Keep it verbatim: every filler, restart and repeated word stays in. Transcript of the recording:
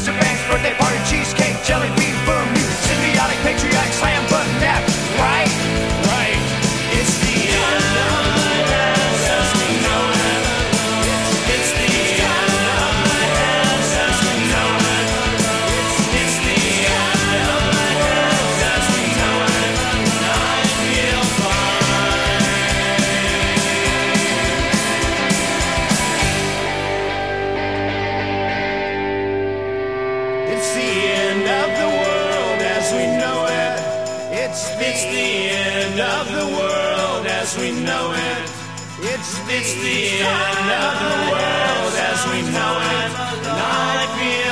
Mister Banks' birthday party, cheesecake, jelly bean, boom, you symbiotic, patriotic, slam button nap, right? Right. It's the end of the world as we know it. It's the end of the world as we know it. It's the end of the world as we know it. I feel fine. It's the end of the world as we know it. It's the, it's the end of the world as we know it. It's the, it's the end of the world as we know it. And I feel